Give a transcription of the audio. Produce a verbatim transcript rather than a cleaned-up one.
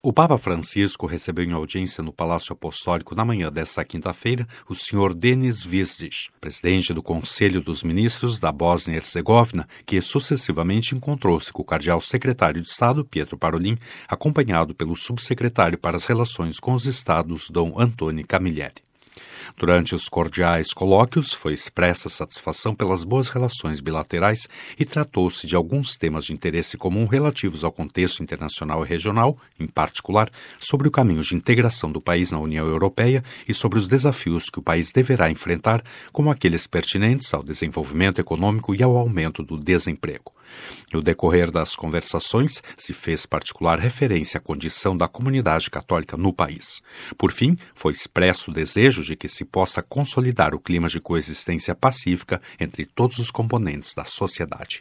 O Papa Francisco recebeu em audiência no Palácio Apostólico na manhã desta quinta-feira o senhor Denis Vizdić, presidente do Conselho dos Ministros da Bósnia e Herzegovina, que sucessivamente encontrou-se com o cardeal secretário de Estado, Pietro Parolin, acompanhado pelo subsecretário para as Relações com os Estados, Dom Antoni Camilleri. Durante os cordiais colóquios, foi expressa satisfação pelas boas relações bilaterais e tratou-se de alguns temas de interesse comum relativos ao contexto internacional e regional, em particular, sobre o caminho de integração do país na União Europeia e sobre os desafios que o país deverá enfrentar, como aqueles pertinentes ao desenvolvimento econômico e ao aumento do desemprego. No decorrer das conversações, se fez particular referência à condição da comunidade católica no país. Por fim, foi expresso o desejo de que se possa consolidar o clima de coexistência pacífica entre todos os componentes da sociedade.